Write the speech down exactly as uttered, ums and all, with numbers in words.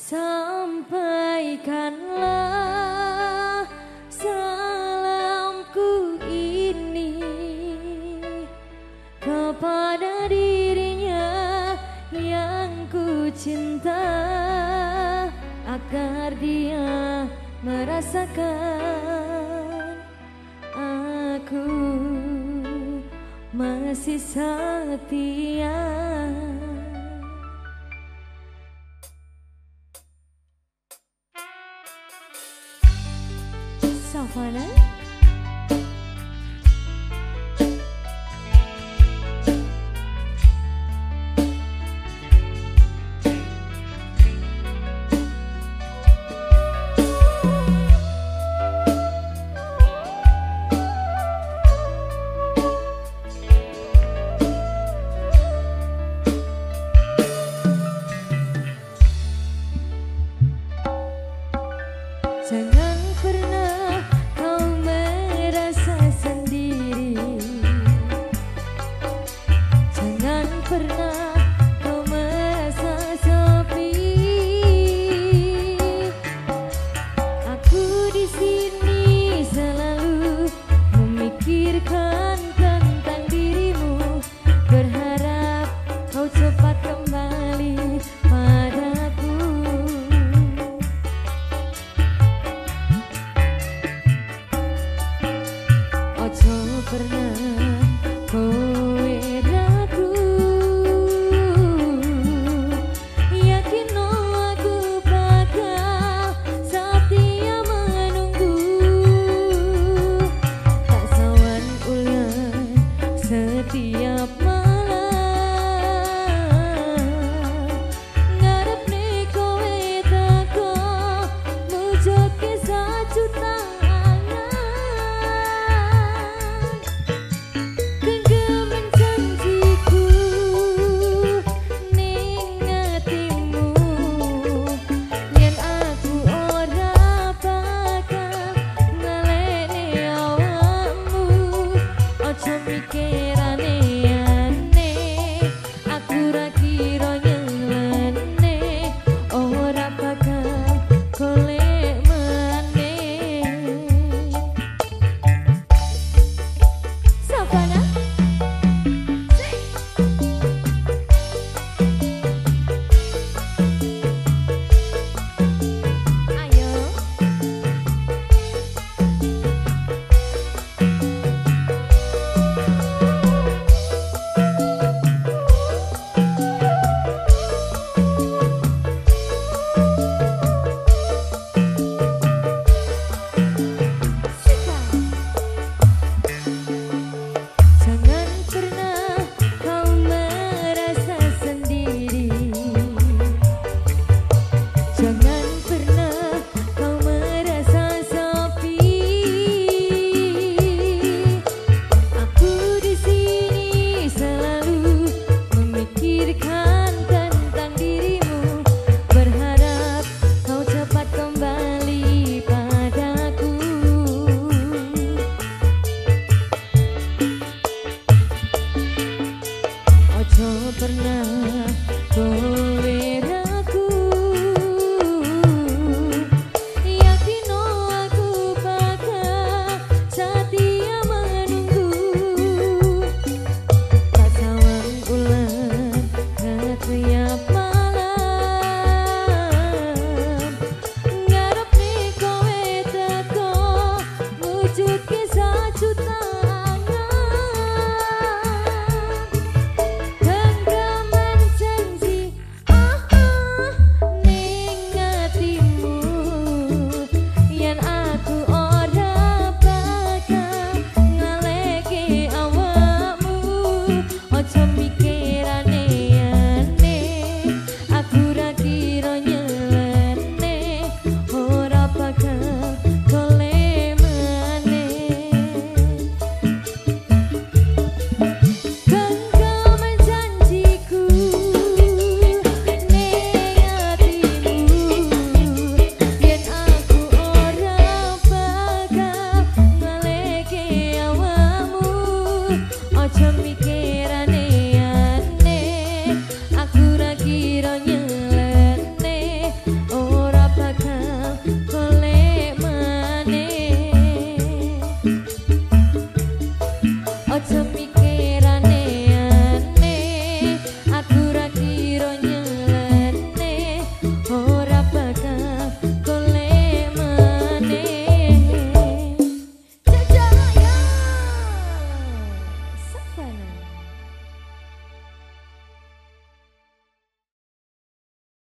Sampaikanlah salamku ini kepada dirinya yang ku cinta, agar dia merasakan aku masih setia. Savana. Jangan pernah kau merasa sendiri, jangan pernah kau merasa sepi. Aku di sini selalu memikirkan tentang dirimu, berharap kau cepat kembali padaku. Ojo pernah kowe ragu, yakin no aku bakal setia menunggu. Tak sawan ulang setiap malam, ngarep nih kowe teko mujud kisah juta. Pernah kowe ragu, yakin no aku bakal setia menunggu. Tak sawan ulang setiap malam, ngarep nih kowe teko wujud kisah juta. Ojo mikir